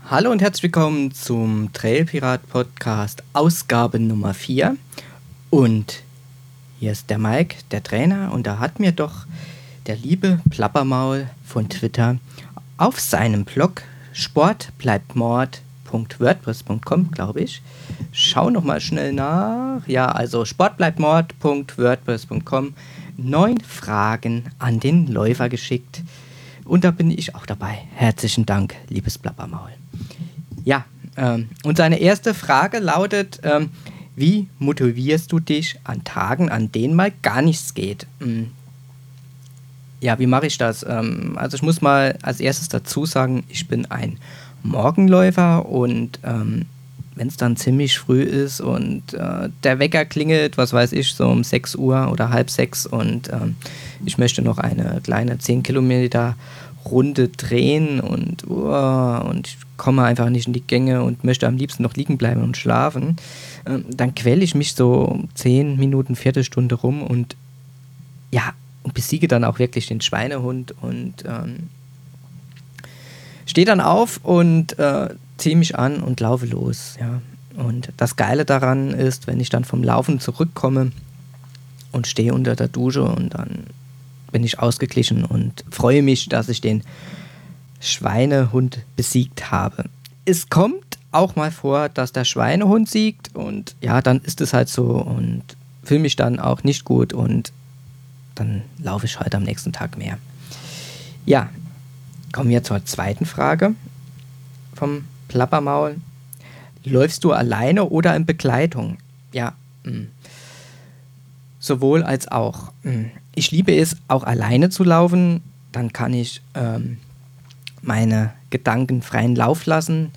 Hallo und herzlich willkommen zum Trailpirat Podcast, Ausgabe Nummer 4. Und hier ist der Mike, der Trainer, und da hat mir doch der liebe Plappermaul von Twitter auf seinem Blog sportbleibtmord.wordpress.com, glaube ich. Schau nochmal schnell nach. Ja, also sportbleibtmord.wordpress.com 9 Fragen an den Läufer geschickt. Und da bin ich auch dabei. Herzlichen Dank, liebes Plappermaul. Ja, und seine erste Frage lautet, wie motivierst du dich an Tagen, an denen mal gar nichts geht? Ja, wie mache ich das? Also ich muss mal als erstes dazu sagen, ich bin ein Morgenläufer und wenn es dann ziemlich früh ist und der Wecker klingelt, was weiß ich, so um 6 Uhr oder halb 6 und ich möchte noch eine kleine 10 Kilometer Runde drehen und ich komme einfach nicht in die Gänge und möchte am liebsten noch liegen bleiben und schlafen, dann quäle ich mich so 10 Minuten, Viertelstunde rum und ja, und besiege dann auch wirklich den Schweinehund und stehe dann auf und ziehe mich an und laufe los. Ja. Und das Geile daran ist, wenn ich dann vom Laufen zurückkomme und stehe unter der Dusche und dann bin ich ausgeglichen und freue mich, dass ich den Schweinehund besiegt habe. Es kommt auch mal vor, dass der Schweinehund siegt und ja, dann ist es halt so und fühle mich dann auch nicht gut und dann laufe ich halt am nächsten Tag mehr. Ja, kommen wir zur zweiten Frage vom Plappermaul. Läufst du alleine oder in Begleitung? Ja, sowohl als auch. Ich liebe es, auch alleine zu laufen. Dann kann ich meine Gedanken freien Lauf lassen.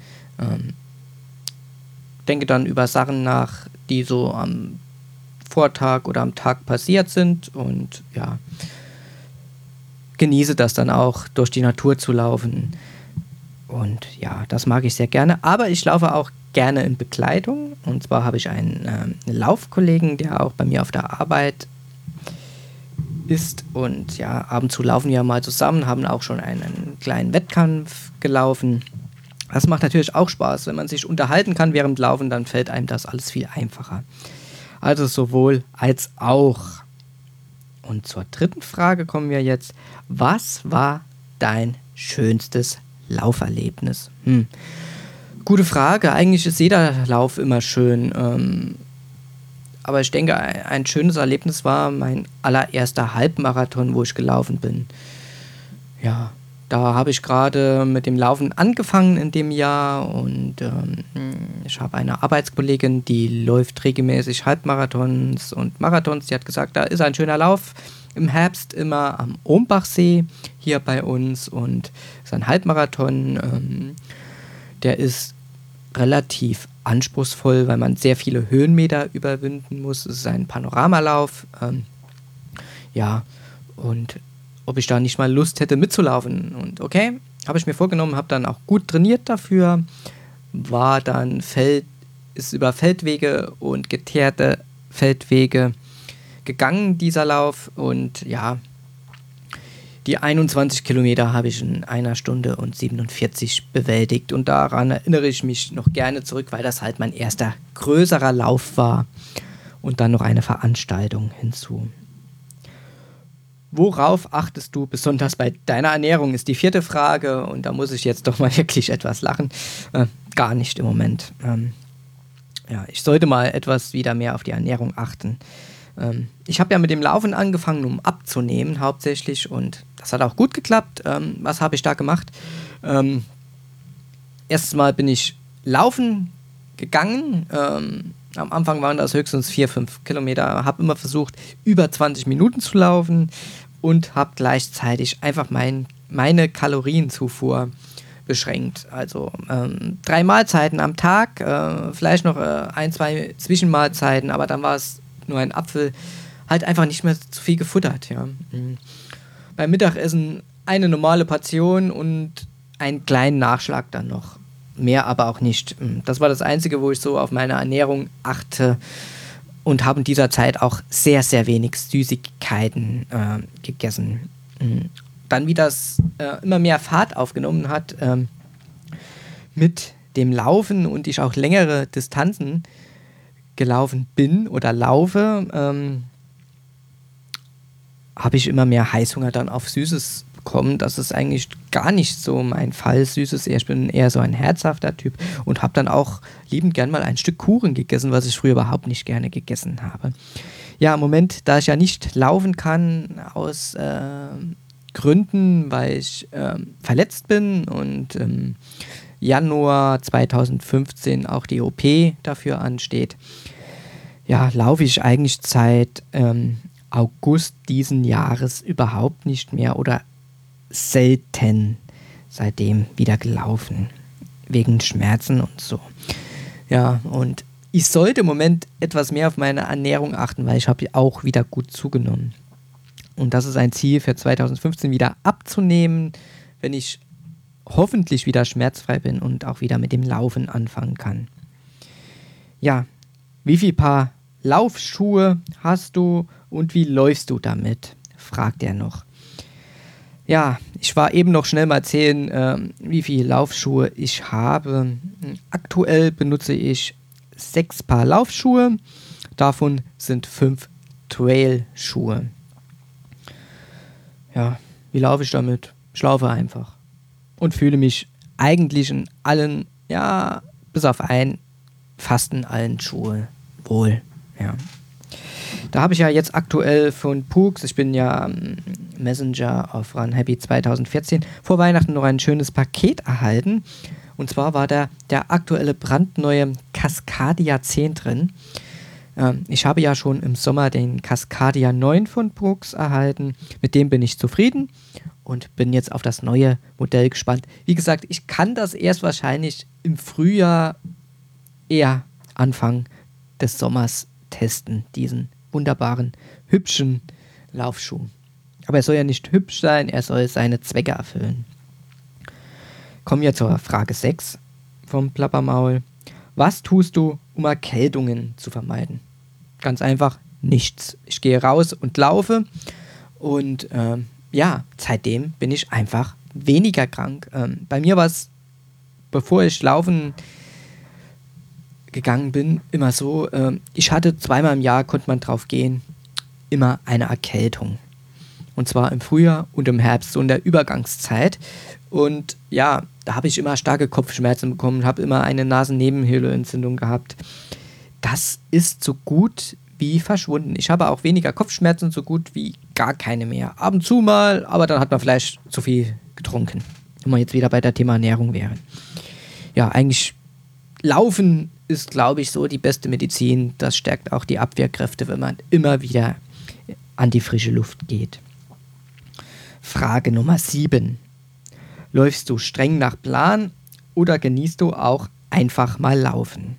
Denke dann über Sachen nach, die so am Vortag oder am Tag passiert sind und ja, genieße das dann auch, durch die Natur zu laufen. Und ja, das mag ich sehr gerne. Aber ich laufe auch gerne in Begleitung. Und zwar habe ich einen Laufkollegen, der auch bei mir auf der Arbeit ist. Und ja, ab und zu laufen wir mal zusammen, haben auch schon einen kleinen Wettkampf gelaufen. Das macht natürlich auch Spaß. Wenn man sich unterhalten kann während Laufen, dann fällt einem das alles viel einfacher. Also sowohl als auch. Und zur dritten Frage kommen wir jetzt. Was war dein schönstes Lauferlebnis? Gute Frage. Eigentlich ist jeder Lauf immer schön. Aber ich denke, ein schönes Erlebnis war mein allererster Halbmarathon, wo ich gelaufen bin. Ja, da habe ich gerade mit dem Laufen angefangen in dem Jahr und ich habe eine Arbeitskollegin, die läuft regelmäßig Halbmarathons und Marathons. Die hat gesagt, da ist ein schöner Lauf im Herbst immer am Ohmbachsee hier bei uns und ist ein Halbmarathon. Der ist relativ anspruchsvoll, weil man sehr viele Höhenmeter überwinden muss. Es ist ein Panoramalauf. Ja, und ob ich da nicht mal Lust hätte mitzulaufen. Und okay, habe ich mir vorgenommen, habe dann auch gut trainiert dafür, war dann ist über Feldwege und geteerte Feldwege gegangen, dieser Lauf. Und ja, die 21 Kilometer habe ich in 1 Stunde und 47 bewältigt. Und daran erinnere ich mich noch gerne zurück, weil das halt mein erster größerer Lauf war. Und dann noch eine Veranstaltung hinzu. Worauf achtest du besonders bei deiner Ernährung, ist die 4. Frage. Und da muss ich jetzt doch mal wirklich etwas lachen. Gar nicht im Moment. Ja, ich sollte mal etwas wieder mehr auf die Ernährung achten. Ich habe ja mit dem Laufen angefangen, um abzunehmen hauptsächlich. Und das hat auch gut geklappt. Was habe ich da gemacht? Erstes Mal bin ich laufen gegangen. Am Anfang waren das höchstens 4-5 Kilometer. Habe immer versucht, über 20 Minuten zu laufen und habe gleichzeitig einfach meine Kalorienzufuhr beschränkt. Also 3 Mahlzeiten am Tag, vielleicht noch 1-2 Zwischenmahlzeiten, aber dann war es nur ein Apfel. Halt einfach nicht mehr zu viel gefuttert. Ja. Beim Mittagessen eine normale Portion und einen kleinen Nachschlag dann noch. Mehr aber auch nicht. Das war das Einzige, wo ich so auf meine Ernährung achte und habe in dieser Zeit auch sehr, sehr wenig Süßigkeiten gegessen. Dann, wie das immer mehr Fahrt aufgenommen hat, mit dem Laufen und ich auch längere Distanzen gelaufen bin oder laufe, habe ich immer mehr Heißhunger dann auf Süßes bekommen. Das ist eigentlich gar nicht so mein Fall, Süßes. Ich bin eher so ein herzhafter Typ und habe dann auch liebend gern mal ein Stück Kuchen gegessen, was ich früher überhaupt nicht gerne gegessen habe. Ja, im Moment, da ich ja nicht laufen kann aus Gründen, weil ich verletzt bin und Januar 2015 auch die OP dafür ansteht, ja, laufe ich eigentlich seit August diesen Jahres überhaupt nicht mehr oder selten seitdem wieder gelaufen, wegen Schmerzen und so. Ja, und ich sollte im Moment etwas mehr auf meine Ernährung achten, weil ich habe auch wieder gut zugenommen. Und das ist ein Ziel für 2015 wieder abzunehmen, wenn ich hoffentlich wieder schmerzfrei bin und auch wieder mit dem Laufen anfangen kann. Ja, wie viel Paar Laufschuhe hast du und wie läufst du damit? Fragt er noch. Ja, ich war eben noch schnell mal erzählen, wie viele Laufschuhe ich habe. Aktuell benutze ich 6 Paar Laufschuhe, davon sind 5 Trailschuhe. Ja, wie laufe ich damit? Ich laufe einfach und fühle mich eigentlich in allen, ja, bis auf einen, fast in allen Schuhen wohl. Ja. Da habe ich ja jetzt aktuell von Pooks, ich bin ja Messenger auf Run Happy 2014, vor Weihnachten noch ein schönes Paket erhalten. Und zwar war da der aktuelle brandneue Cascadia 10 drin. Ich habe ja schon im Sommer den Cascadia 9 von Pooks erhalten. Mit dem bin ich zufrieden und bin jetzt auf das neue Modell gespannt. Wie gesagt, ich kann das erst wahrscheinlich im Frühjahr, eher Anfang des Sommers testen, diesen wunderbaren, hübschen Laufschuh. Aber er soll ja nicht hübsch sein, er soll seine Zwecke erfüllen. Kommen wir zur Frage 6 vom Plappermaul. Was tust du, um Erkältungen zu vermeiden? Ganz einfach, nichts. Ich gehe raus und laufe und ja, seitdem bin ich einfach weniger krank. Bei mir war es, bevor ich laufen gegangen bin, immer so, ich hatte 2-mal im Jahr, konnte man drauf gehen, immer eine Erkältung. Und zwar im Frühjahr und im Herbst, so in der Übergangszeit. Und ja, da habe ich immer starke Kopfschmerzen bekommen, habe immer eine Nasennebenhöhlenentzündung gehabt. Das ist so gut wie verschwunden. Ich habe auch weniger Kopfschmerzen, so gut wie gar keine mehr. Ab und zu mal, aber dann hat man vielleicht zu viel getrunken. Wenn wir jetzt wieder bei der Thema Ernährung wären. Ja, eigentlich Laufen ist, glaube ich, so die beste Medizin. Das stärkt auch die Abwehrkräfte, wenn man immer wieder an die frische Luft geht. Frage Nummer 7. Läufst du streng nach Plan oder genießt du auch einfach mal Laufen?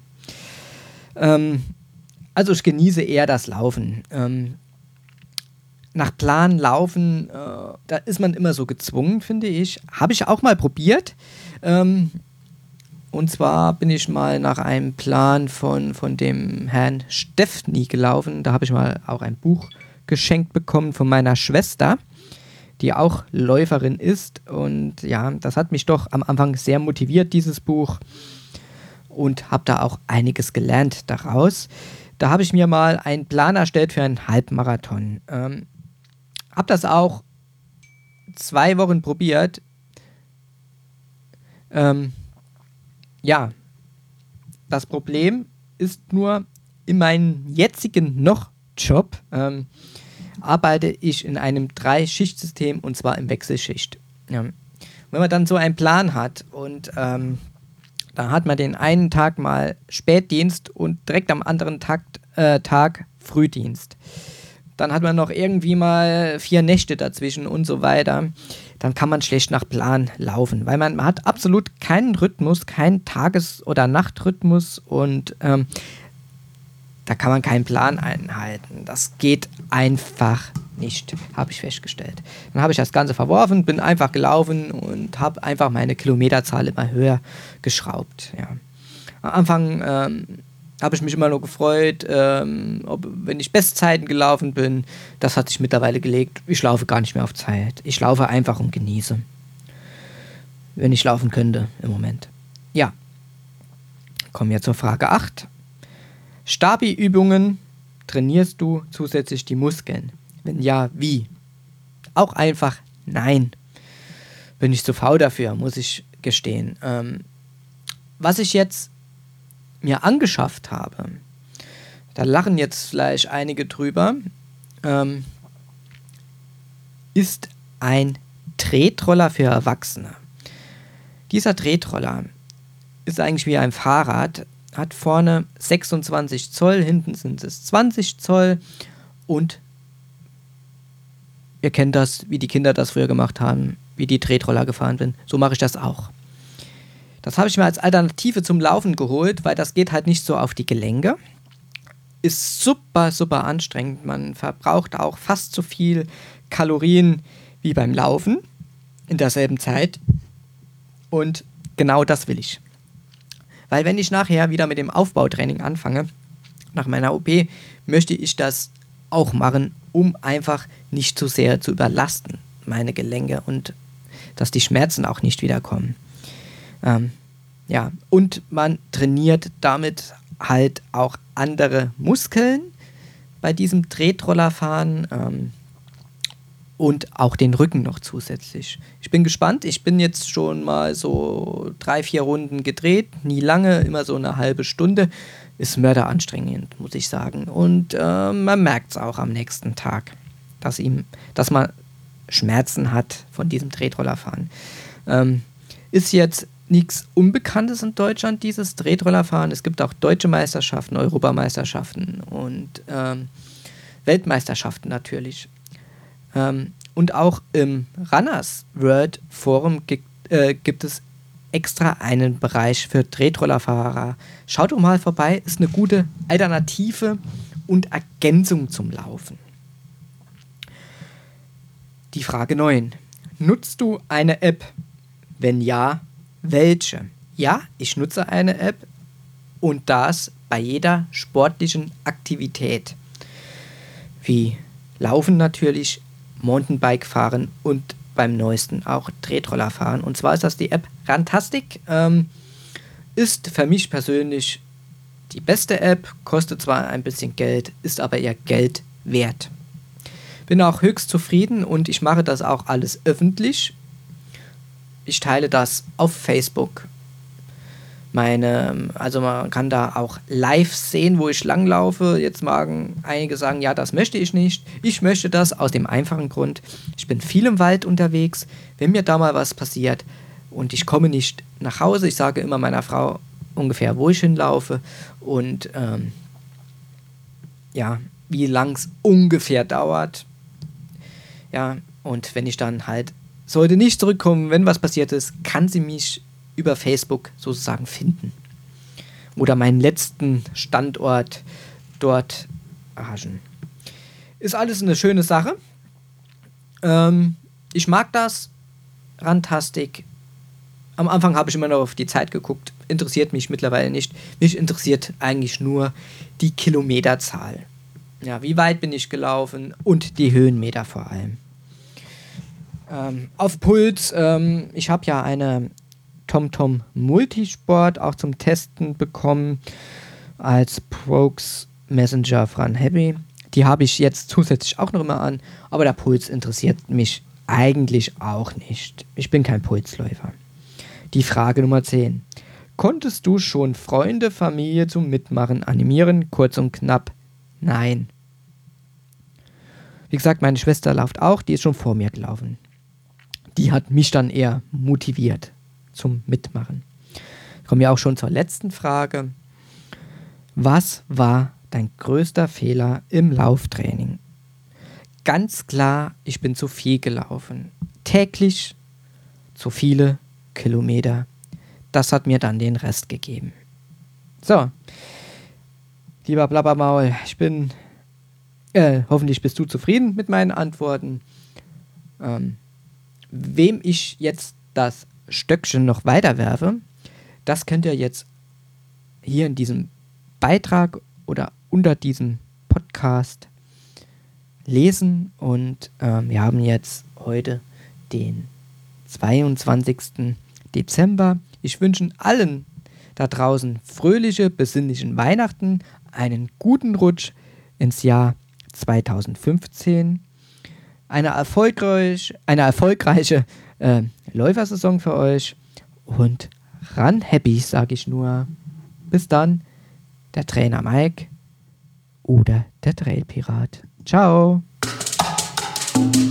Also ich genieße eher das Laufen. Nach Plan laufen, da ist man immer so gezwungen, finde ich. Habe ich auch mal probiert. Und zwar bin ich mal nach einem Plan von dem Herrn Steffni gelaufen. Da habe ich mal auch ein Buch geschenkt bekommen von meiner Schwester, die auch Läuferin ist. Und ja, das hat mich doch am Anfang sehr motiviert, dieses Buch. Und habe da auch einiges gelernt daraus. Da habe ich mir mal einen Plan erstellt für einen Halbmarathon. Habe das auch 2 Wochen probiert. Ja, das Problem ist nur, in meinem jetzigen Job arbeite ich in einem 3-Schicht-System und zwar im Wechselschicht. Ja. Wenn man dann so einen Plan hat und dann hat man den einen Tag mal Spätdienst und direkt am anderen Tag Frühdienst. Dann hat man noch irgendwie mal 4 Nächte dazwischen und so weiter. Dann kann man schlecht nach Plan laufen, weil man hat absolut keinen Rhythmus, keinen Tages- oder Nachtrhythmus und da kann man keinen Plan einhalten. Das geht einfach nicht, habe ich festgestellt. Dann habe ich das Ganze verworfen, bin einfach gelaufen und habe einfach meine Kilometerzahl immer höher geschraubt. Ja. Am Anfang habe ich mich immer nur gefreut, wenn ich Bestzeiten gelaufen bin. Das hat sich mittlerweile gelegt. Ich laufe gar nicht mehr auf Zeit. Ich laufe einfach und genieße. Wenn ich laufen könnte im Moment. Ja, kommen wir zur Frage 8. Stabi-Übungen, trainierst du zusätzlich die Muskeln? Wenn ja, wie? Auch einfach nein. Bin ich zu faul dafür, muss ich gestehen. Was ich jetzt mir angeschafft habe, da lachen jetzt vielleicht einige drüber, ist ein Tretroller für Erwachsene. Dieser Tretroller ist eigentlich wie ein Fahrrad, hat vorne 26 Zoll, hinten sind es 20 Zoll und ihr kennt das, wie die Kinder das früher gemacht haben, wie die Tretroller gefahren sind. So mache ich das auch. Das habe ich mir als Alternative zum Laufen geholt, weil das geht halt nicht so auf die Gelenke. Ist super, super anstrengend. Man verbraucht auch fast so viel Kalorien wie beim Laufen in derselben Zeit. Und genau das will ich. Weil wenn ich nachher wieder mit dem Aufbautraining anfange, nach meiner OP, möchte ich das auch machen, um einfach nicht zu sehr zu überlasten, meine Gelenke, und dass die Schmerzen auch nicht wiederkommen. Ja, und man trainiert damit halt auch andere Muskeln bei diesem Tretrollerfahren und auch den Rücken noch zusätzlich. Ich bin gespannt. Ich bin jetzt schon mal so 3-4 Runden gedreht, nie lange, immer so eine halbe Stunde. Ist mörderanstrengend, muss ich sagen. Und man merkt es auch am nächsten Tag, dass man Schmerzen hat von diesem Tretrollerfahren. Ist jetzt nichts Unbekanntes in Deutschland, dieses Tretrollerfahren. Es gibt auch deutsche Meisterschaften, Europameisterschaften und Weltmeisterschaften natürlich. Und auch im Runners World Forum gibt es extra einen Bereich für Tretrollerfahrer. Schaut doch mal vorbei, ist eine gute Alternative und Ergänzung zum Laufen. Die Frage 9. Nutzt du eine App? Wenn ja, welche? Ja, ich nutze eine App und das bei jeder sportlichen Aktivität. Wie Laufen natürlich, Mountainbike fahren und beim neuesten auch Tretroller fahren. Und zwar ist das die App Runtastic. Ist für mich persönlich die beste App, kostet zwar ein bisschen Geld, ist aber ihr Geld wert. Bin auch höchst zufrieden und ich mache das auch alles öffentlich. Ich teile das auf Facebook. Also man kann da auch live sehen, wo ich langlaufe. Jetzt magen einige sagen, ja, das möchte ich nicht. Ich möchte das aus dem einfachen Grund. Ich bin viel im Wald unterwegs. Wenn mir da mal was passiert und ich komme nicht nach Hause, ich sage immer meiner Frau ungefähr, wo ich hinlaufe und ja, wie lang es ungefähr dauert. Ja, und wenn ich dann halt sollte nicht zurückkommen, wenn was passiert ist, kann sie mich über Facebook sozusagen finden. Oder meinen letzten Standort dort erhaschen. Ist alles eine schöne Sache. Ich mag das. Runtastic. Am Anfang habe ich immer noch auf die Zeit geguckt. Interessiert mich mittlerweile nicht. Mich interessiert eigentlich nur die Kilometerzahl. Ja, wie weit bin ich gelaufen und die Höhenmeter vor allem. Auf Puls. Ich habe ja eine TomTom Multisport auch zum Testen bekommen als Progress Messenger Run Heavy. Die habe ich jetzt zusätzlich auch noch immer an, aber der Puls interessiert mich eigentlich auch nicht. Ich bin kein Pulsläufer. Die Frage Nummer 10. Konntest du schon Freunde, Familie zum Mitmachen animieren? Kurz und knapp, nein. Wie gesagt, meine Schwester läuft auch, die ist schon vor mir gelaufen. Die hat mich dann eher motiviert zum Mitmachen. Kommen wir auch schon zur letzten Frage. Was war dein größter Fehler im Lauftraining? Ganz klar, ich bin zu viel gelaufen. Täglich zu viele Kilometer. Das hat mir dann den Rest gegeben. So, lieber Blabbermaul, hoffentlich bist du zufrieden mit meinen Antworten. Wem ich jetzt das Stöckchen noch weiterwerfe, das könnt ihr jetzt hier in diesem Beitrag oder unter diesem Podcast lesen. Und wir haben jetzt heute den 22. Dezember. Ich wünsche allen da draußen fröhliche, besinnlichen Weihnachten, einen guten Rutsch ins Jahr 2015, eine erfolgreiche Läufersaison für euch und ran happy, sage ich nur. Bis dann, der Trainer Mike oder der Trailpirat. Ciao!